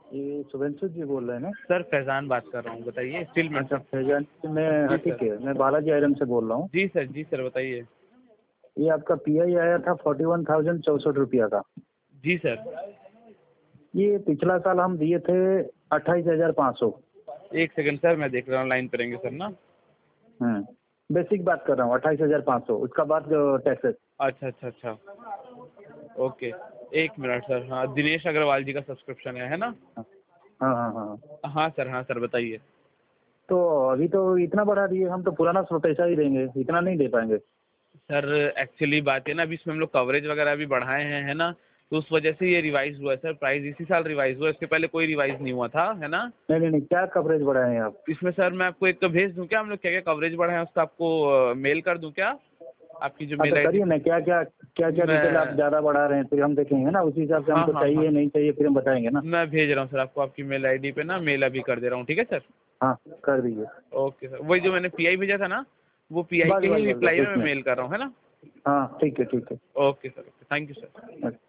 ये शुभेंशु जी बोल रहे हैं ना? सर फैजान बात कर रहा हूँ, बताइए। स्टील में। अच्छा फैजान, मैं ठीक है, मैं बालाजी आयरन से बोल रहा हूँ। जी सर बताइए। ये आपका पीआई आया था 41,064 का। जी सर। ये पिछला साल हम दिए थे 28,500। एक सेकंड सर, मैं देख रहा हूँ, लाइन पे रहेंगे सर ना। बेसिक बात कर रहा हूँ, 28,500, उसका बाद टैक्सेस। अच्छा। ओके, एक मिनट सर। हाँ, दिनेश अग्रवाल जी का सब्सक्रिप्शन है ना? हाँ। हाँ सर बताइए। तो अभी तो इतना बढ़ा दिए, हम तो पुराना पैसा ही देंगे, इतना नहीं दे पाएंगे। सर एक्चुअली बात है ना, अभी इसमें हम लोग कवरेज वगैरह भी बढ़ाए हैं, है ना, तो उस वजह से ये रिवाइज हुआ है सर। प्राइस इसी साल रिवाइज हुआ, इसके पहले कोई रिवाइज नहीं हुआ था, है ना। नहीं, क्या कवरेज बढ़ाए हैं आप? इसमें सर मैं आपको एक तो भेज दूं क्या, हम लोग क्या क्या कवरेज बढ़ाए हैं, उसका आपको मेल कर दूं क्या, आपकी जो मेल अच्छा आईडी? करिए ना, क्या डिटेल आप ज़्यादा बढ़ा रहे हैं, फिर हम देखेंगे ना, उसी हिसाब से हमको चाहिए नहीं चाहिए फिर हम बताएंगे ना। मैं भेज रहा हूँ सर आपको, आपकी मेल आईडी पे ना मेल अभी कर दे रहा हूँ, ठीक है सर। हाँ कर दीजिए। ओके सर, वही जो मैंने पीआई भेजा था ना, वो पीआई बस के ही बस बस रिप्लाई बस में मैं इसमें। मेल कर रहा हूँ, है ना। हाँ ठीक है। Okay sir, thank you sir.